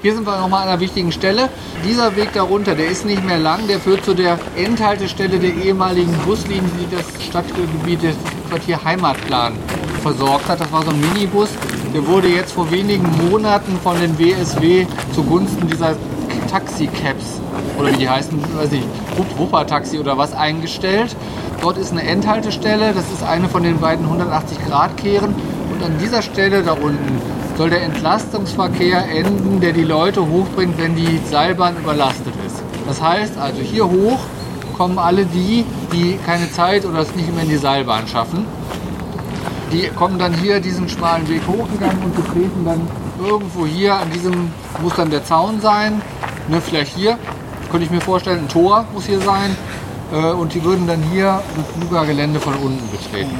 Hier sind wir nochmal an einer wichtigen Stelle. Dieser Weg darunter, der ist nicht mehr lang, der führt zu der Endhaltestelle der ehemaligen Buslinie, die das Stadtgebiet des Quartier Heimatplan versorgt hat. Das war so ein Minibus, der wurde jetzt vor wenigen Monaten von den WSW zugunsten dieser Taxi-Cabs, oder wie die heißen, weiß ich, Wuppertaxi oder was, eingestellt. Dort ist eine Endhaltestelle, das ist eine von den beiden 180-Grad-Kehren. Und an dieser Stelle da unten soll der Entlastungsverkehr enden, der die Leute hochbringt, wenn die Seilbahn überlastet ist. Das heißt also, hier hoch kommen alle die keine Zeit oder es nicht mehr in die Seilbahn schaffen. Die kommen dann hier diesen schmalen Weg hochgegangen und betreten dann irgendwo hier, an diesem muss dann der Zaun sein, ne, vielleicht hier, könnte ich mir vorstellen, ein Tor muss hier sein, und die würden dann hier das Fluggelände von unten betreten.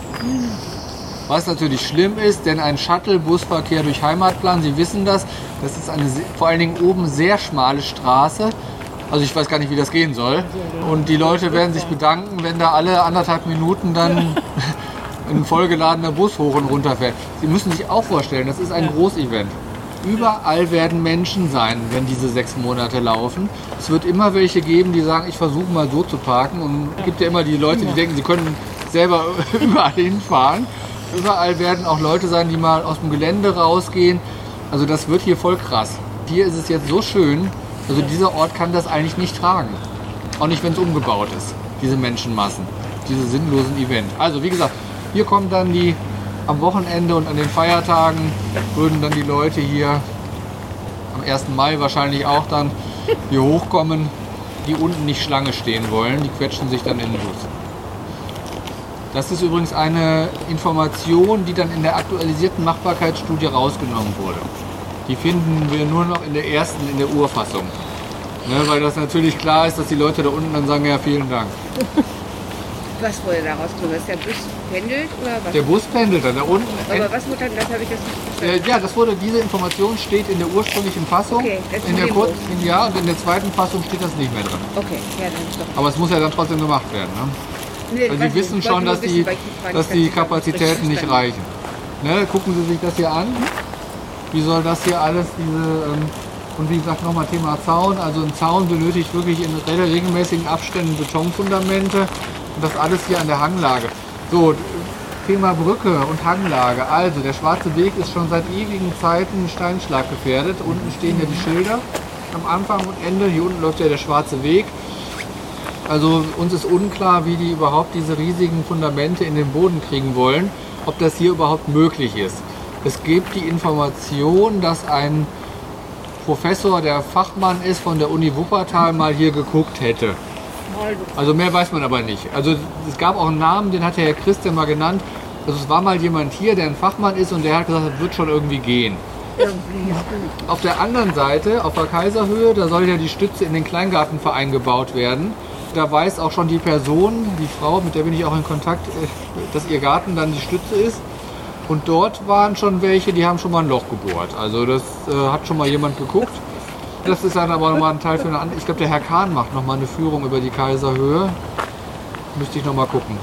Was natürlich schlimm ist, denn ein Shuttle-Busverkehr durch Heimatplan, Sie wissen das ist eine vor allen Dingen oben sehr schmale Straße. Also ich weiß gar nicht, wie das gehen soll. Und die Leute werden sich bedanken, wenn da alle 1,5 Minuten dann ein vollgeladener Bus hoch und runter fährt. Sie müssen sich auch vorstellen, das ist ein Großevent. Überall werden Menschen sein, wenn diese 6 Monate laufen. Es wird immer welche geben, die sagen, ich versuche mal so zu parken. Und es gibt ja immer die Leute, die denken, sie können selber überall hinfahren. Überall werden auch Leute sein, die mal aus dem Gelände rausgehen. Also das wird hier voll krass. Hier ist es jetzt so schön, also dieser Ort kann das eigentlich nicht tragen. Auch nicht, wenn es umgebaut ist, diese Menschenmassen, diese sinnlosen Events. Also wie gesagt, hier kommen dann die am Wochenende und an den Feiertagen würden dann die Leute hier am 1. Mai wahrscheinlich auch dann hier hochkommen, die unten nicht Schlange stehen wollen. Die quetschen sich dann in den Bus. Das ist übrigens eine Information, die dann in der aktualisierten Machbarkeitsstudie rausgenommen wurde. Die finden wir nur noch in der Urfassung. Ne, weil das natürlich klar ist, dass die Leute da unten dann sagen, ja, vielen Dank. Was wurde da rausgenommen? Dass der Bus pendelt oder was? Der Bus pendelt dann da unten. Aber was wurde dann, das habe ich jetzt nicht verstanden. Ja, diese Information steht in der ursprünglichen Fassung. Okay, in der kurzen, ja, und in der zweiten Fassung steht das nicht mehr drin. Okay, ja, dann ist doch. Aber es muss ja dann trotzdem gemacht werden. Ne? Nee, also die wissen schon, dass die Kapazitäten nicht reichen. Ne, gucken Sie sich das hier an. Wie soll das hier alles, und wie gesagt nochmal Thema Zaun. Also ein Zaun benötigt wirklich in regelmäßigen Abständen Betonfundamente und das alles hier an der Hanglage. So, Thema Brücke und Hanglage. Also der Schwarze Weg ist schon seit ewigen Zeiten steinschlaggefährdet. Unten stehen ja die Schilder am Anfang und Ende. Hier unten läuft ja der Schwarze Weg. Also uns ist unklar, wie die überhaupt diese riesigen Fundamente in den Boden kriegen wollen, ob das hier überhaupt möglich ist. Es gibt die Information, dass ein Professor, der Fachmann ist von der Uni Wuppertal, mal hier geguckt hätte. Also mehr weiß man aber nicht. Also es gab auch einen Namen, den hat der Herr Christen mal genannt. Also es war mal jemand hier, der ein Fachmann ist und der hat gesagt, das wird schon irgendwie gehen. Auf der anderen Seite, auf der Kaiserhöhe, da soll ja die Stütze in den Kleingartenverein gebaut werden. Da weiß auch schon die Person, die Frau, mit der bin ich auch in Kontakt, dass ihr Garten dann die Stütze ist. Und dort waren schon welche, die haben schon mal ein Loch gebohrt. Also das hat schon mal jemand geguckt. Das ist dann aber nochmal ein Teil für eine andere. Ich glaube, der Herr Kahn macht nochmal eine Führung über die Kaiserhöhe. Müsste ich nochmal gucken.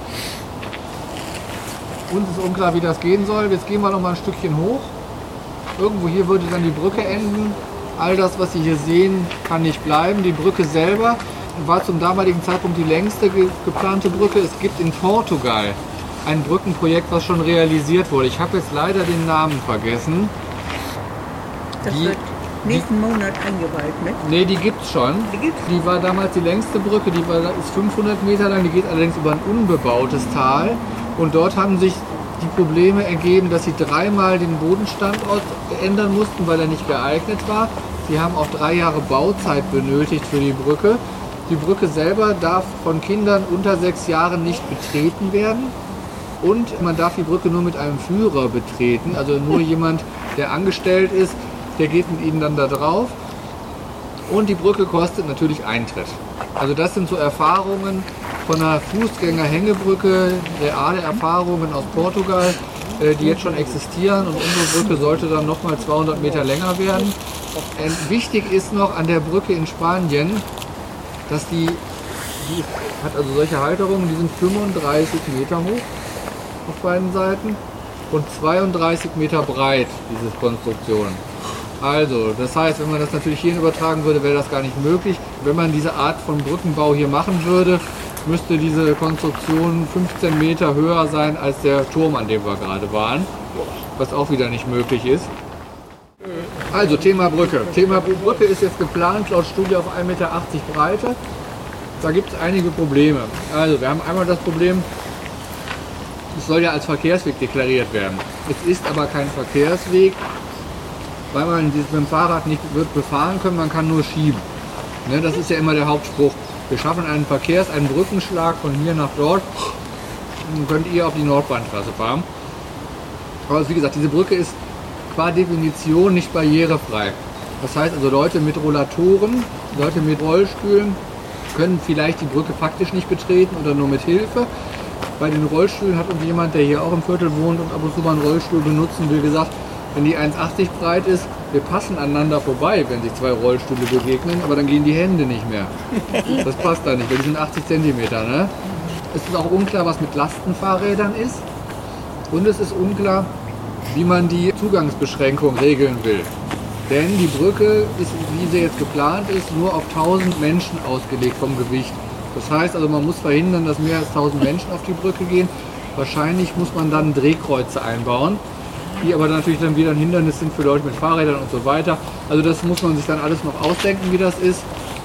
Uns ist unklar, wie das gehen soll. Jetzt gehen wir nochmal ein Stückchen hoch. Irgendwo hier würde dann die Brücke enden. All das, was Sie hier sehen, kann nicht bleiben. Die Brücke selber war zum damaligen Zeitpunkt die längste geplante Brücke. Es gibt in Portugal ein Brückenprojekt, was schon realisiert wurde. Ich habe jetzt leider den Namen vergessen. Das wird nächsten Monat eingeweiht, ne? Ne, die gibt's schon. Die war damals die längste Brücke, ist 500 Meter lang, die geht allerdings über ein unbebautes Tal. Und dort haben sich die Probleme ergeben, dass sie 3-mal den Bodenstandort ändern mussten, weil er nicht geeignet war. Sie haben auch 3 Jahre Bauzeit benötigt für die Brücke. Die Brücke selber darf von Kindern unter 6 Jahren nicht betreten werden. Und man darf die Brücke nur mit einem Führer betreten, also nur jemand, der angestellt ist, der geht mit ihnen dann da drauf. Und die Brücke kostet natürlich Eintritt. Also das sind so Erfahrungen von einer Fußgänger-Hängebrücke, reale Erfahrungen aus Portugal, die jetzt schon existieren. Und unsere Brücke sollte dann nochmal 200 Meter länger werden. Wichtig ist noch an der Brücke in Spanien, dass die hat also solche Halterungen, die sind 35 Meter hoch auf beiden Seiten und 32 Meter breit, diese Konstruktion. Also, das heißt, wenn man das natürlich hierhin übertragen würde, wäre das gar nicht möglich. Wenn man diese Art von Brückenbau hier machen würde, müsste diese Konstruktion 15 Meter höher sein als der Turm, an dem wir gerade waren, was auch wieder nicht möglich ist. Also, Thema Brücke. Thema Brücke ist jetzt geplant, laut Studie auf 1,80 Meter Breite. Da gibt es einige Probleme. Also, wir haben einmal das Problem, es soll ja als Verkehrsweg deklariert werden. Es ist aber kein Verkehrsweg, weil man mit dem Fahrrad nicht wird befahren können, man kann nur schieben. Ne, das ist ja immer der Hauptspruch. Wir schaffen einen Brückenschlag von hier nach dort, dann könnt ihr auf die Nordbahnstraße fahren. Aber wie gesagt, diese Brücke ist qua Definition nicht barrierefrei. Das heißt also, Leute mit Rollatoren, Leute mit Rollstühlen können vielleicht die Brücke faktisch nicht betreten oder nur mit Hilfe. Bei den Rollstühlen hat uns jemand, der hier auch im Viertel wohnt und ab und zu mal einen Rollstuhl benutzen will, gesagt, wenn die 1,80 breit ist, wir passen aneinander vorbei, wenn sich zwei Rollstühle begegnen, aber dann gehen die Hände nicht mehr. Das passt da nicht, weil die sind 80 cm. Ne? Es ist auch unklar, was mit Lastenfahrrädern ist. Und es ist unklar, wie man die Zugangsbeschränkung regeln will. Denn die Brücke ist, wie sie jetzt geplant ist, nur auf 1000 Menschen ausgelegt vom Gewicht. Das heißt also, man muss verhindern, dass mehr als 1000 Menschen auf die Brücke gehen. Wahrscheinlich muss man dann Drehkreuze einbauen, die aber natürlich dann wieder ein Hindernis sind für Leute mit Fahrrädern und so weiter. Also das muss man sich dann alles noch ausdenken, wie das ist.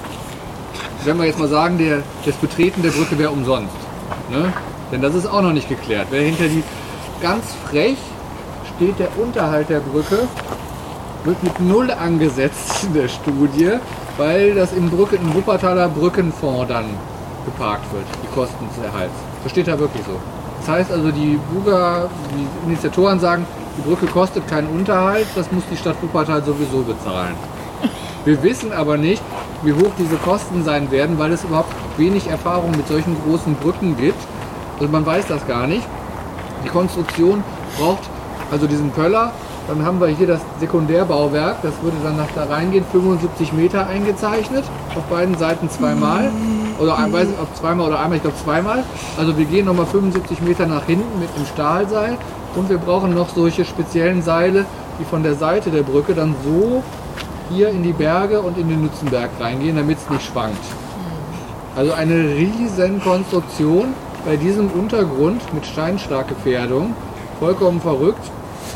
Wenn wir jetzt mal sagen, das Betreten der Brücke wäre umsonst. Ne? Denn das ist auch noch nicht geklärt. Wer hinter die ganz frech steht, der Unterhalt der Brücke wird mit 0 angesetzt in der Studie, weil das im Wuppertaler Brückenfonds dann geparkt wird, die Kosten des Erhalts. Das steht da wirklich so. Das heißt also, die Initiatoren sagen, die Brücke kostet keinen Unterhalt, das muss die Stadt Wuppertal sowieso bezahlen. Wir wissen aber nicht, wie hoch diese Kosten sein werden, weil es überhaupt wenig Erfahrung mit solchen großen Brücken gibt. Also man weiß das gar nicht. Die Konstruktion braucht also diesen Pöller. Dann haben wir hier das Sekundärbauwerk, das würde dann nach da reingehen, 75 Meter eingezeichnet, auf beiden Seiten zweimal. Oder ich weiß nicht, ob zweimal oder einmal, ich glaube zweimal. Also wir gehen nochmal 75 Meter nach hinten mit dem Stahlseil und wir brauchen noch solche speziellen Seile, die von der Seite der Brücke dann so hier in die Berge und in den Nützenberg reingehen, damit es nicht schwankt. Also eine riesen Konstruktion bei diesem Untergrund mit Steinschlaggefährdung, vollkommen verrückt.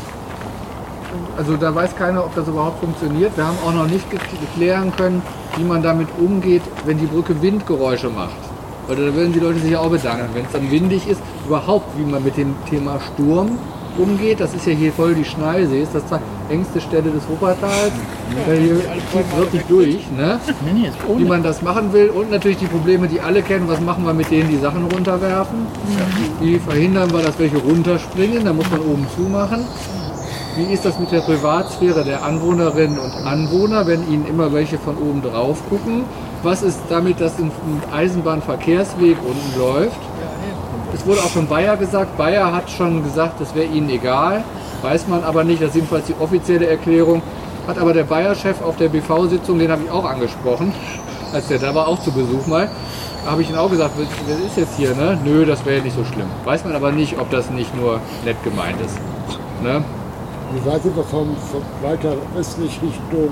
Also da weiß keiner, ob das überhaupt funktioniert. Wir haben auch noch nicht klären können, wie man damit umgeht, wenn die Brücke Windgeräusche macht. Weil da würden die Leute sich ja auch bedanken, wenn es dann windig ist, überhaupt, wie man mit dem Thema Sturm umgeht. Das ist ja hier voll die Schneisee, ist das die engste Stelle des Wuppertals. Hier zieht wirklich durch, ne? Wie man das machen will. Und natürlich die Probleme, die alle kennen. Was machen wir mit denen, die Sachen runterwerfen? Wie verhindern wir, dass welche runterspringen? Da muss man oben zumachen. Wie ist das mit der Privatsphäre der Anwohnerinnen und Anwohner, wenn ihnen immer welche von oben drauf gucken? Was ist damit, dass ein Eisenbahnverkehrsweg unten läuft? Es wurde auch von Bayer gesagt. Bayer hat schon gesagt, das wäre ihnen egal. Weiß man aber nicht. Das ist jedenfalls die offizielle Erklärung. Hat aber der Bayer-Chef auf der BV-Sitzung, den habe ich auch angesprochen, als der da war, auch zu Besuch mal. Da habe ich ihn auch gesagt, was ist jetzt hier, ne? Nö, das wäre nicht so schlimm. Weiß man aber nicht, ob das nicht nur nett gemeint ist. Ne? Wie weit sind wir von weiter östlich Richtung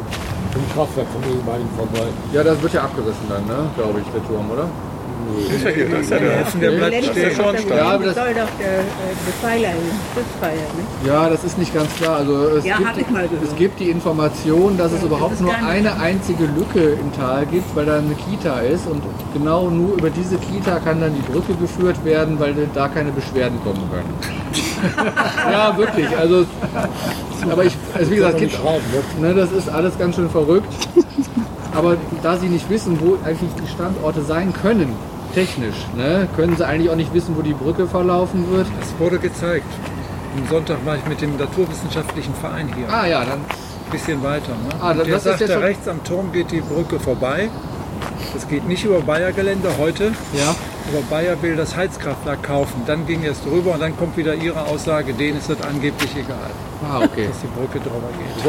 dem Kraftwerk von ehemaligen vorbei? Ja, das wird ja abgerissen dann, ne? Glaube ich, der Turm, oder? Das ist ja hier, das ist ja der Ofen, der bleibt stehen. Ja, aber das soll doch der Pfeiler, Schutzpfeiler, ne? Ja, das ist nicht ganz klar. Also Hab ich mal gehört. es gibt die Information, dass es überhaupt nur eine einzige Lücke im Tal gibt, weil da eine Kita ist und genau nur über diese Kita kann dann die Brücke geführt werden, weil da keine Beschwerden kommen können. Ja, wirklich. Also, aber wie gesagt, das ist alles ganz schön verrückt. Aber da sie nicht wissen, wo eigentlich die Standorte sein können, technisch, ne, können sie eigentlich auch nicht wissen, wo die Brücke verlaufen wird. Es wurde gezeigt. Am Sonntag war ich mit dem Naturwissenschaftlichen Verein hier. Ah ja, dann. Ein bisschen weiter. Ne? Ah, der das ist sagte, ja schon... rechts am Turm geht die Brücke vorbei. Das geht nicht über Bayer-Gelände heute. Ja. Aber Bayer will das Heizkraftwerk kaufen. Dann ging es drüber und dann kommt wieder ihre Aussage, denen ist das angeblich egal. Ah, okay. Dass die Brücke drüber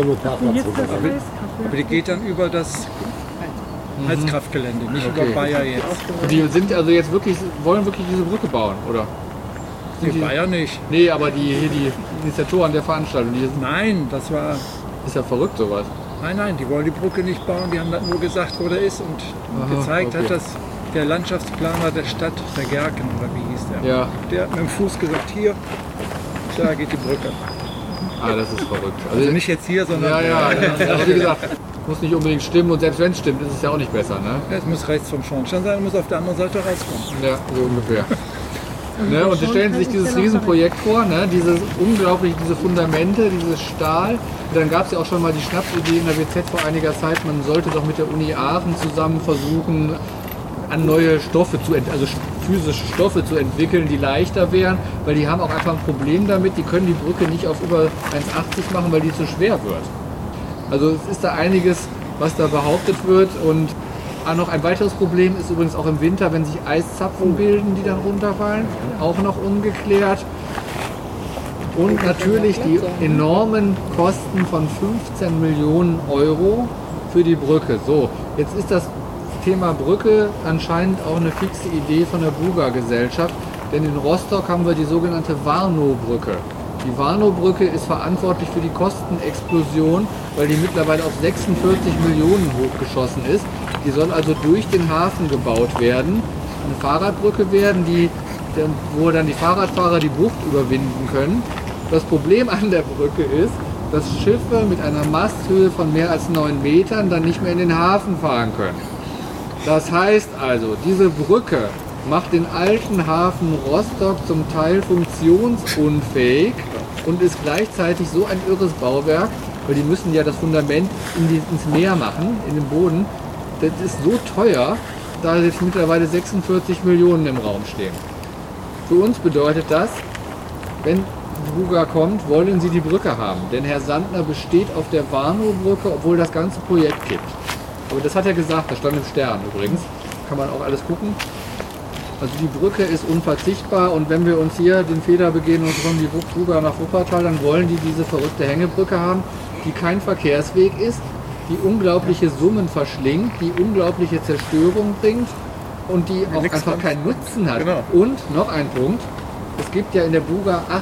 geht. Aber die geht dann über das Heizkraftgelände, nicht über Bayer jetzt. Und die sind also jetzt wirklich, wollen wirklich diese Brücke bauen, oder? Die Bayer nicht. Nee, aber die Initiatoren der Veranstaltung. Nein, das war Ist ja verrückt sowas. Nein, die wollen die Brücke nicht bauen, die haben dann nur gesagt, wo der ist und gezeigt hat das der Landschaftsplaner der Stadt, der Gerken, oder wie hieß der? Ja. Der hat mit dem Fuß gesagt, hier, da geht die Brücke. Das ist verrückt. Also nicht jetzt hier, sondern... Ja, aber wie gesagt, muss nicht unbedingt stimmen und selbst wenn es stimmt, ist es ja auch nicht besser, ne? Es muss rechts vom Schornstein sein, muss auf der anderen Seite rauskommen. Ja, so ungefähr. Ne, und Sie stellen sich dieses Riesenprojekt vor, ne, diese Fundamente, dieses Stahl. Und dann gab es ja auch schon mal die Schnapsidee in der WZ vor einiger Zeit, man sollte doch mit der Uni Aachen zusammen versuchen, an neue Stoffe also physische Stoffe zu entwickeln, die leichter wären, weil die haben auch einfach ein Problem damit, die können die Brücke nicht auf über 1,80 machen, weil die zu schwer wird. Also es ist da einiges, was da behauptet wird und noch ein weiteres Problem ist übrigens auch im Winter, wenn sich Eiszapfen bilden, die dann runterfallen, auch noch ungeklärt. Und natürlich die enormen Kosten von 15 Millionen Euro für die Brücke. So, jetzt ist das Thema Brücke anscheinend auch eine fixe Idee von der Buga-Gesellschaft, denn in Rostock haben wir die sogenannte Warnow-Brücke. Die Warnow-Brücke ist verantwortlich für die Kostenexplosion, weil die mittlerweile auf 46 Millionen hochgeschossen ist. Die soll also durch den Hafen gebaut werden, eine Fahrradbrücke werden, wo dann die Fahrradfahrer die Bucht überwinden können. Das Problem an der Brücke ist, dass Schiffe mit einer Masthöhe von mehr als 9 Metern dann nicht mehr in den Hafen fahren können. Das heißt also, diese Brücke macht den alten Hafen Rostock zum Teil funktionsunfähig und ist gleichzeitig so ein irres Bauwerk, weil die müssen ja das Fundament ins Meer machen, in den Boden. Das ist so teuer, da jetzt mittlerweile 46 Millionen im Raum stehen. Für uns bedeutet das, wenn Buga kommt, wollen sie die Brücke haben. Denn Herr Sandner besteht auf der Warnow-Brücke, obwohl das ganze Projekt gibt. Aber das hat er gesagt, das stand im Stern übrigens. Kann man auch alles gucken. Also die Brücke ist unverzichtbar und wenn wir uns hier den Fehler begehen und von die Buga nach Wuppertal, dann wollen die diese verrückte Hängebrücke haben, die kein Verkehrsweg ist, die unglaubliche Summen verschlingt, die unglaubliche Zerstörung bringt und die auch einfach keinen Nutzen hat. Genau. Und noch ein Punkt, es gibt ja in der Buga 8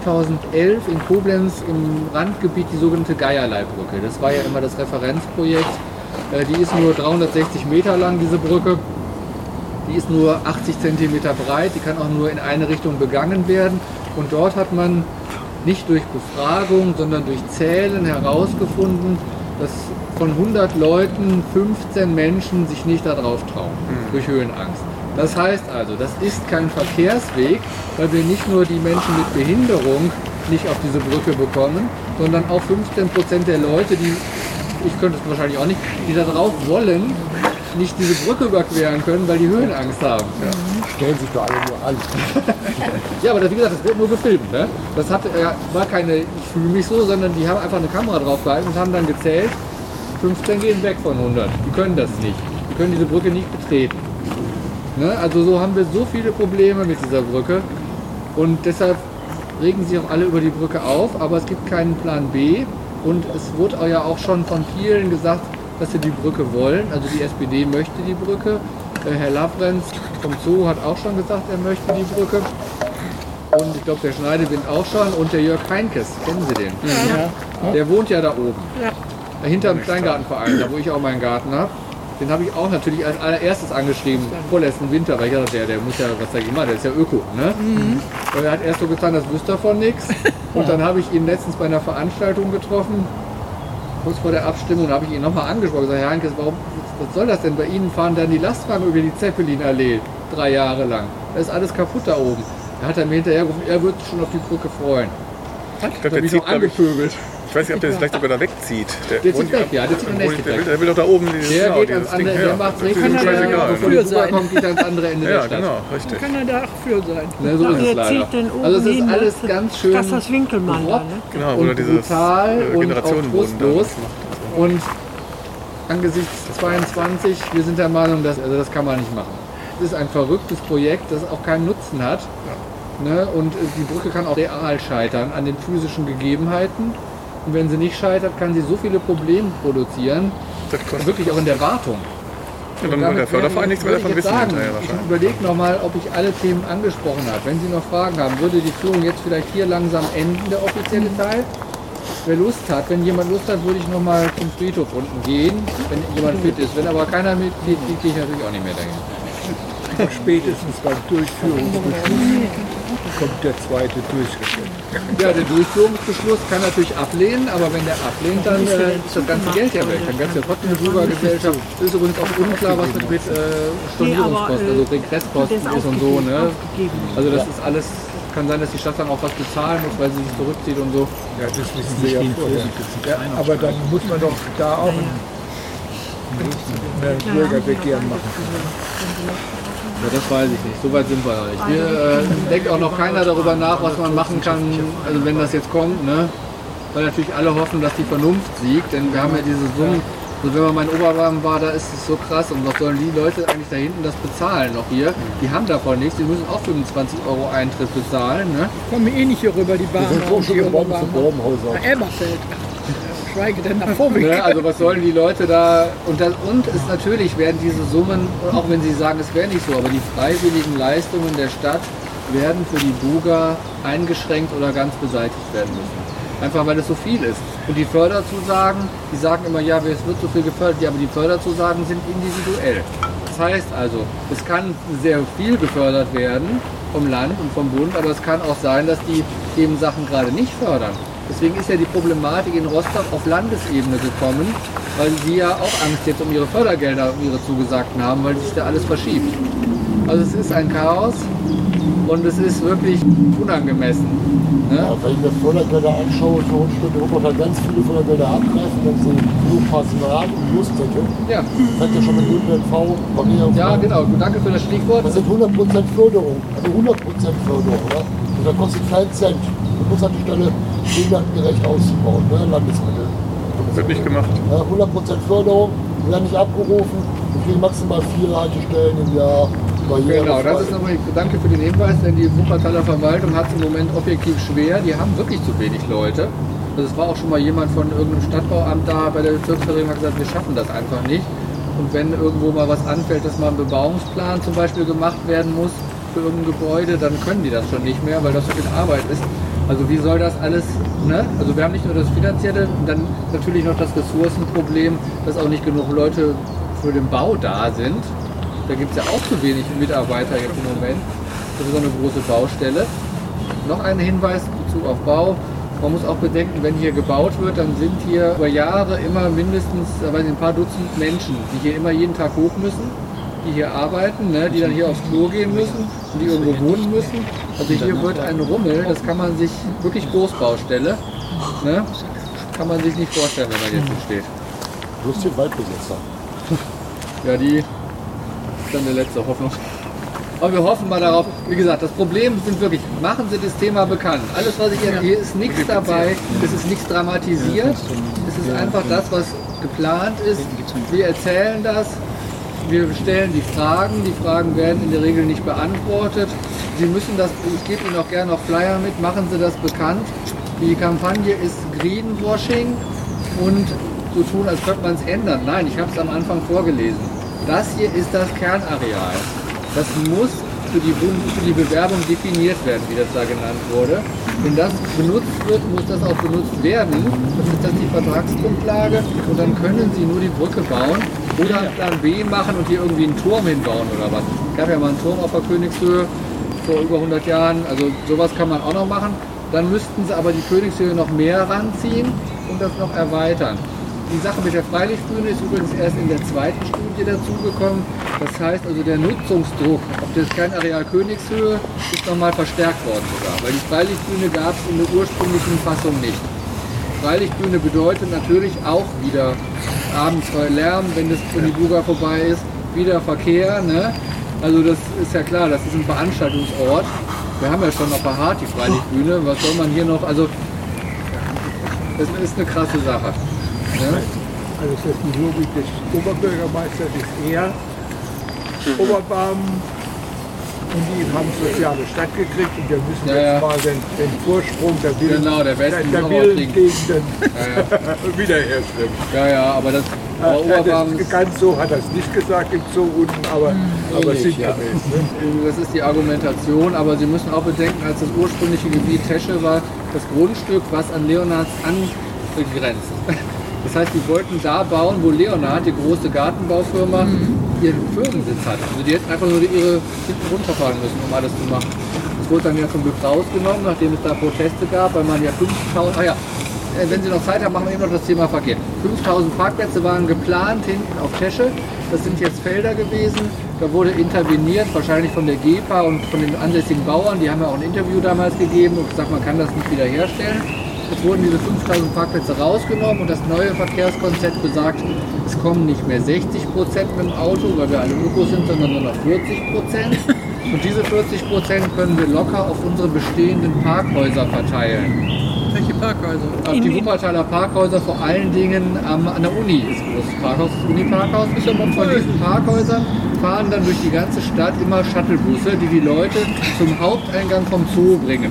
2011 in Koblenz im Randgebiet die sogenannte Geierleihbrücke. Das war ja immer das Referenzprojekt. Die ist nur 360 Meter lang, diese Brücke. Die ist nur 80 cm breit, die kann auch nur in eine Richtung begangen werden. Und dort hat man nicht durch Befragung, sondern durch Zählen herausgefunden, dass von 100 Leuten 15 Menschen sich nicht darauf trauen, durch Höhenangst. Das heißt also, das ist kein Verkehrsweg, weil wir nicht nur die Menschen mit Behinderung nicht auf diese Brücke bekommen, sondern auch 15% der Leute, ich könnte es wahrscheinlich auch nicht, die da drauf wollen, nicht diese Brücke überqueren können, weil die Höhenangst haben. Ja. Stellen sich doch alle nur an. Ja, aber wie gesagt, das wurde nur gefilmt. Ne? Das war keine, ich fühle mich so, sondern die haben einfach eine Kamera drauf gehalten und haben dann gezählt, 15 gehen weg von 100. Die können das nicht. Die können diese Brücke nicht betreten. Ne? Also so haben wir so viele Probleme mit dieser Brücke und deshalb regen sich auch alle über die Brücke auf, aber es gibt keinen Plan B und es wurde ja auch schon von vielen gesagt, dass sie die Brücke wollen. Also die SPD möchte die Brücke. Herr Lavrenz vom Zoo hat auch schon gesagt, er möchte die Brücke. Und ich glaube, der Schneidewind auch schon. Und der Jörg Heinkes, kennen Sie den? Ja. Der wohnt ja da oben. Ja. Hinter dem Kleingartenverein, da wo ich auch meinen Garten habe. Den habe ich auch natürlich als allererstes angeschrieben, vorletzten Winter, weil ich dachte, der muss ja was dagegen machen, der ist ja Öko. Ne? Und er hat erst so getan, das wüsste davon nichts. Und dann habe ich ihn letztens bei einer Veranstaltung getroffen, kurz vor der Abstimmung, habe ich ihn nochmal angesprochen und gesagt, Herr Heinkes, was soll das denn? Bei Ihnen fahren dann die Lastwagen über die Zeppelinallee 3 Jahre lang. Da ist alles kaputt da oben. Er hat dann mir hinterhergerufen, er würde sich schon auf die Brücke freuen. Ich glaube, der zieht angepöbelt. Ich weiß nicht, ob der vielleicht sogar da wegzieht. Der zieht weg, ja, der zieht dann echt weg. Der will doch da oben der geht ans andere, der macht richtig, bevor die Buga kommt, geht er ans andere Ende der Stadt. Ja, genau, richtig. Kann er da auch für sein. Ne, so ist es leider. Also es ist alles ganz schön das Winkelmann da, ne? Genau, und brutal und auch trostlos. Und angesichts 22, wir sind der Meinung, das kann man nicht machen. Es ist ein verrücktes Projekt, das auch keinen Nutzen hat. Ja. Ne? Und die Brücke kann auch real scheitern an den physischen Gegebenheiten. Und wenn sie nicht scheitert, kann sie so viele Probleme produzieren. Wirklich auch in der Wartung. Ja, dann der Förderverein nichts mehr davon wissen hinterher wahrscheinlich. Ich überlege nochmal, ob ich alle Themen angesprochen habe. Wenn Sie noch Fragen haben, würde die Führung jetzt vielleicht hier langsam enden, der offizielle Teil. wer Lust hat, wenn jemand Lust hat, würde ich nochmal zum Friedhof unten gehen, wenn jemand fit ist. Wenn aber keiner mitgeht, gehe ich natürlich auch nicht mehr dahin. Spätestens beim Durchführungsbeschluss kommt der zweite Durchschritt. Ja, der Durchführungsbeschluss kann natürlich ablehnen, aber wenn der ablehnt, dann ist das ganze Geld ja weg. Dann gab es ja trotzdem eine Bürgergesellschaft. Es ist übrigens auch unklar, was mit Stornierungskosten, also Regresskosten ist und so. Ne? Also das ist alles, kann sein, dass die Stadt dann auch was bezahlen muss, weil sie sich zurückzieht und so. Ja, das wissen wir ja vorher. Ja, aber dann muss man doch da auch ein Bürgerbegehren machen. Ja, das weiß ich nicht. So weit sind wir ja nicht. Hier denkt auch noch keiner darüber nach, was man machen kann, also wenn das jetzt kommt, ne? Weil natürlich alle hoffen, dass die Vernunft siegt, denn wir haben ja diese Summen, also wenn man mal in Oberbayern war, da ist es so krass und was sollen die Leute eigentlich da hinten das bezahlen noch hier? Die haben davon nichts, die müssen auch 25 € Eintritt bezahlen, ne? Kommen eh nicht hier rüber, die Bahn. Die sind so schon geworden zu Baumhäusern. Elberfeld. Schweige denn nach Vorweg. Ne, also was sollen die Leute da, und ist natürlich, werden diese Summen, auch wenn sie sagen, es wäre nicht so, aber die freiwilligen Leistungen der Stadt werden für die Buga eingeschränkt oder ganz beseitigt werden müssen. Einfach weil es so viel ist. Und die Förderzusagen, die sagen immer, ja, es wird so viel gefördert, ja, aber die Förderzusagen sind individuell. Das heißt also, es kann sehr viel gefördert werden vom Land und vom Bund, aber es kann auch sein, dass die eben Sachen gerade nicht fördern. Deswegen ist ja die Problematik in Rostock auf Landesebene gekommen, weil sie ja auch Angst jetzt um ihre Fördergelder, um ihre Zugesagten haben, weil sich da alles verschiebt. Also es ist ein Chaos und es ist wirklich unangemessen. Ne? Ja, wenn ich mir Fördergelder anschaue, für uns könnte Wuppertal ganz viele Fördergelder abgreifen, wenn sie genug Personal und Lust hätte. Ja. Das hat ja schon mit ÖPNV, Ja, genau. Danke für das Stichwort. Das sind 100% Förderung, also 100% Förderung. Oder? Und das kostet keinen Cent. Man muss an die Stelle behindertengerecht auszubauen, ne? Landesmittel. Wird nicht gemacht. Ja, 100% Förderung, werden nicht abgerufen. Wir kriegen maximal 4 Haltestellen im Jahr. Genau, das ist nochmal, danke für den Hinweis, denn die Wuppertaler Verwaltung hat es im Moment objektiv schwer. Die haben wirklich zu wenig Leute. Also es war auch schon mal jemand von irgendeinem Stadtbauamt da bei der Bezirksvertretung, hat gesagt, wir schaffen das einfach nicht. Und wenn irgendwo mal was anfällt, dass mal ein Bebauungsplan zum Beispiel gemacht werden muss für irgendein Gebäude, dann können die das schon nicht mehr, weil das so viel Arbeit ist. Also wie soll das alles, ne? Also wir haben nicht nur das Finanzielle, dann natürlich noch das Ressourcenproblem, dass auch nicht genug Leute für den Bau da sind. Da gibt es ja auch zu wenig Mitarbeiter jetzt im Moment. Das ist so eine große Baustelle. Noch ein Hinweis in Bezug auf Bau. Man muss auch bedenken, wenn hier gebaut wird, dann sind hier über Jahre immer mindestens ein paar Dutzend Menschen, die hier immer jeden Tag hoch müssen, die hier arbeiten, ne, die dann hier aufs Klo gehen müssen und die irgendwo wohnen müssen. Also hier wird ein Rummel, das kann man sich, wirklich Großbaustelle, ne, kann man sich nicht vorstellen, wenn man jetzt hier steht. Plus die Waldbesitzer. Ja, die ist dann die letzte Hoffnung. Aber wir hoffen mal darauf. Wie gesagt, das Problem sind wirklich, machen Sie das Thema bekannt. Alles, was ich hier ist nichts dabei, es ist nichts dramatisiert. Es ist einfach das, was geplant ist. Wir erzählen das, wir stellen die Fragen werden in der Regel nicht beantwortet. Sie müssen das, ich gebe Ihnen auch gerne noch Flyer mit, machen Sie das bekannt. Die Kampagne ist Greenwashing und so tun, als könnte man es ändern. Nein, ich habe es am Anfang vorgelesen. Das hier ist das Kernareal. Das muss für die Bewerbung definiert werden, wie das da genannt wurde. Wenn das benutzt wird, muss das auch benutzt werden. Das ist dann die Vertragsgrundlage und dann können Sie nur die Brücke bauen oder Plan B machen und hier irgendwie einen Turm hinbauen oder was. Es gab ja mal einen Turm auf der Königshöhe vor über 100 Jahren, also sowas kann man auch noch machen. Dann müssten Sie aber die Königshöhe noch mehr ranziehen und das noch erweitern. Die Sache mit der Freilichtbühne ist übrigens erst in der zweiten Studie dazugekommen. Das heißt also, der Nutzungsdruck auf das Kernareal Königshöhe ist nochmal verstärkt worden sogar, weil die Freilichtbühne gab es in der ursprünglichen Fassung nicht. Freilichtbühne bedeutet natürlich auch wieder abends Lärm, wenn die Buga vorbei ist, wieder Verkehr. Ne? Also das ist ja klar, das ist ein Veranstaltungsort. Wir haben ja schon noch behaart die Freilichtbühne. Was soll man hier noch? Also das ist eine krasse Sache. Ja? Also ist das die Logik des Oberbürgermeisters ist eher Oberbarm und die haben soziale Stadt gekriegt und wir müssen jetzt mal den Vorsprung der Gegenden wiederherstellen. Ja, aber das ganz so hat er es nicht gesagt im Zoo unten, aber sinngemäß. Ne? Das ist die Argumentation, aber Sie müssen auch bedenken, als das ursprüngliche Gebiet Tesche war, das Grundstück, was an Leonhards angrenzt. Das heißt, die wollten da bauen, wo Leonhard, die große Gartenbaufirma, ihren Firmensitz hat. Also die hätten einfach nur ihre hinten runterfahren müssen, um alles zu machen. Das wurde dann ja zum Glück rausgenommen, nachdem es da Proteste gab, weil man ja 5000, wenn Sie noch Zeit haben, machen wir eben noch das Thema Verkehr. 5000 Parkplätze waren geplant hinten auf Tesche. Das sind jetzt Felder gewesen. Da wurde interveniert, wahrscheinlich von der GEPA und von den ansässigen Bauern. Die haben ja auch ein Interview damals gegeben und gesagt, man kann das nicht wiederherstellen. Jetzt wurden diese 5000 Parkplätze rausgenommen und das neue Verkehrskonzept besagt, es kommen nicht mehr 60% mit dem Auto, weil wir alle Ökos sind, sondern nur noch 40%. Und diese 40% können wir locker auf unsere bestehenden Parkhäuser verteilen. Welche Parkhäuser? Die Wuppertaler Parkhäuser, vor allen Dingen an der Uni ist ein großes Parkhaus, das Uni-Parkhaus. Und von diesen Parkhäusern fahren dann durch die ganze Stadt immer Shuttlebusse, die Leute zum Haupteingang vom Zoo bringen.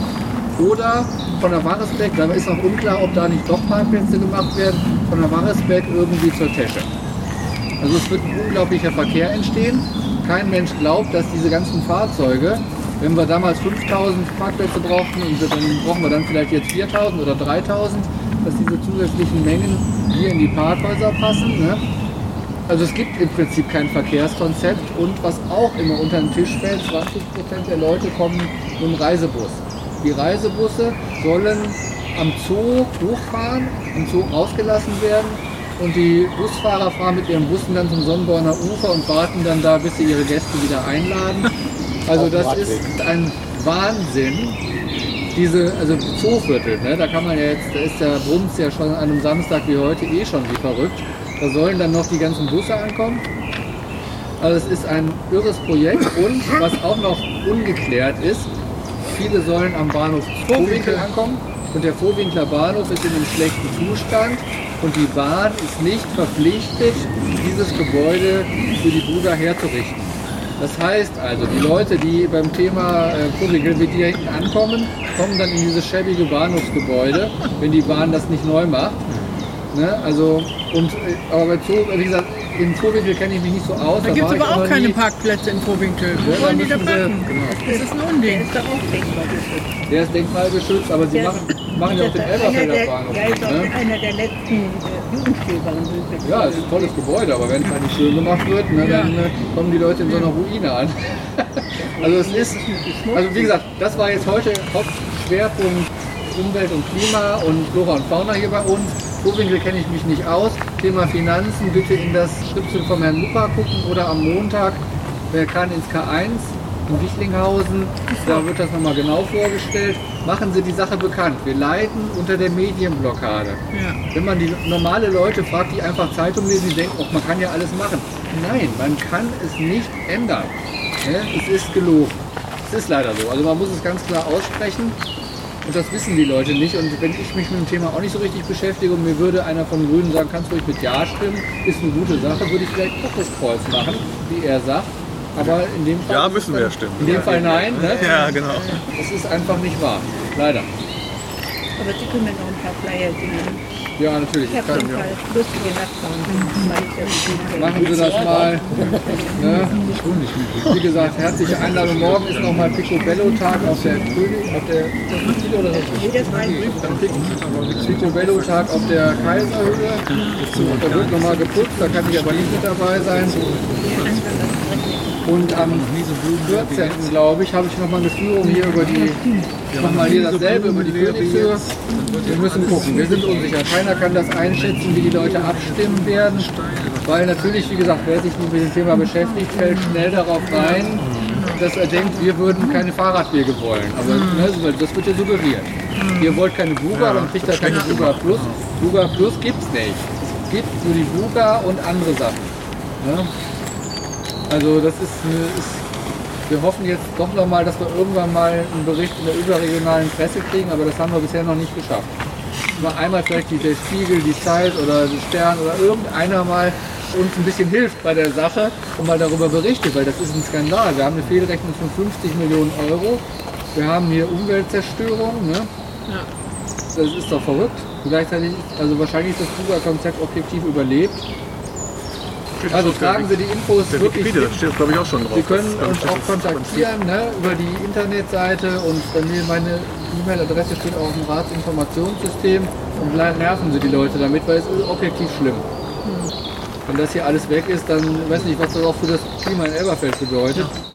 Oder von der Warresbeck, da ist noch unklar, ob da nicht doch Parkplätze gemacht werden, von der Warresbeck irgendwie zur Tesche. Also es wird ein unglaublicher Verkehr entstehen. Kein Mensch glaubt, dass diese ganzen Fahrzeuge, wenn wir damals 5000 Parkplätze brauchten und dann brauchen wir dann vielleicht jetzt 4000 oder 3000, dass diese zusätzlichen Mengen hier in die Parkhäuser passen. Ne? Also es gibt im Prinzip kein Verkehrskonzept und was auch immer unter den Tisch fällt, 20% der Leute kommen mit dem Reisebus. Die Reisebusse sollen am Zoo hochfahren, am Zoo rausgelassen werden und die Busfahrer fahren mit ihren Bussen dann zum Sonnenborner Ufer und warten dann da, bis sie ihre Gäste wieder einladen. Also das ist ein Wahnsinn, also Zooviertel, ne? Da kann man ja jetzt, da ist der Brunz ja schon an einem Samstag wie heute schon wie verrückt. Da sollen dann noch die ganzen Busse ankommen. Also es ist ein irres Projekt und was auch noch ungeklärt ist, viele sollen am Bahnhof Vohwinkel ankommen und der Vohwinkler Bahnhof ist in einem schlechten Zustand und die Bahn ist nicht verpflichtet, dieses Gebäude für die Buga herzurichten. Das heißt also, die Leute, die beim Thema Vohwinkel, wenn die da hinten ankommen, kommen dann in dieses schäbige Bahnhofsgebäude, wenn die Bahn das nicht neu macht. Ne? Also, aber bei Zoo, wie gesagt, in Vohwinkel kenne ich mich nicht so aus. Da gibt es aber auch keine Parkplätze in Vohwinkel. Wo wollen die da parken? Das ist ein Unding. Der ist doch auch denkmalgeschützt. Der ist denkmalgeschützt, aber sie machen ja auch den Elberfelder Bahnhof. Ja, ist auch einer der letzten Jugendstilbahnen. Ja, es ist ein tolles Gebäude, aber wenn es halt nicht schön gemacht wird, ne, dann kommen die Leute in so einer Ruine an. Also es ist, also wie gesagt, das war jetzt heute Hauptschwerpunkt Umwelt und Klima und Flora und Fauna hier bei uns. Vohwinkel kenne ich mich nicht aus. Thema Finanzen, bitte in das Schriftzug von Herrn Lupa gucken oder am Montag, wer kann, ins K1 in Wichlinghausen. Da wird das nochmal genau vorgestellt. Machen Sie die Sache bekannt. Wir leiden unter der Medienblockade. Ja. Wenn man die normale Leute fragt, die einfach Zeitung lesen, die denken, man kann ja alles machen. Nein, man kann es nicht ändern. Es ist gelogen. Es ist leider so. Also man muss es ganz klar aussprechen. Und das wissen die Leute nicht. Und wenn ich mich mit dem Thema auch nicht so richtig beschäftige und mir würde einer von den Grünen sagen, kannst du ruhig mit Ja stimmen, ist eine gute Sache, würde ich vielleicht doch das Kreuz machen, wie er sagt. Aber in dem Fall. Ja, müssen wir ja stimmen. In dem Fall nein. Ne? Ja, genau. Es ist einfach nicht wahr. Leider. Aber Sie können mir noch ein paar Flyer singen. Ja, natürlich. Ich habe jeden Fall lustige Nachbarn. Machen Sie das mal. Ne? Wie gesagt, herzliche Einladung. Morgen ist nochmal Picobello-Tag auf der Picobello-Tag auf der Kaiserhöhe. Da wird nochmal geputzt, da kann ich aber nicht mit dabei sein. Und am 14. glaube ich, habe ich nochmal eine Führung hier über die, nochmal hier dasselbe über die Königshöhe. Wir müssen gucken, wir sind unsicher. Keiner kann das einschätzen, wie die Leute abstimmen werden. Weil natürlich, wie gesagt, wer sich mit dem Thema beschäftigt, fällt schnell darauf rein, dass er denkt, wir würden keine Fahrradwege wollen. Aber ne, das wird ja suggeriert. Ihr wollt keine Buga, dann kriegt ihr keine Buga Plus. Buga Plus gibt es nicht. Es gibt nur die Buga und andere Sachen. Ne? Also das ist, wir hoffen jetzt doch noch mal, dass wir irgendwann mal einen Bericht in der überregionalen Presse kriegen, aber das haben wir bisher noch nicht geschafft. Nur einmal vielleicht der Spiegel, die Zeit oder der Stern oder irgendeiner mal uns ein bisschen hilft bei der Sache und mal darüber berichtet, weil das ist ein Skandal. Wir haben eine Fehlrechnung von 50 Millionen Euro. Wir haben hier Umweltzerstörung. Ne? Ja. Das ist doch verrückt. Gleichzeitig, also wahrscheinlich ist das Kuba-Konzept objektiv überlebt. Also tragen Sie die Infos wirklich. Das steht, glaube ich, auch schon drauf. Sie können uns auch kontaktieren, ne, über die Internetseite, und bei mir meine E-Mail-Adresse steht auch im Ratsinformationssystem, und nerven Sie die Leute damit, weil es ist objektiv schlimm. Wenn das hier alles weg ist, dann weiß ich nicht, was das auch für das Klima in Elberfeld bedeutet.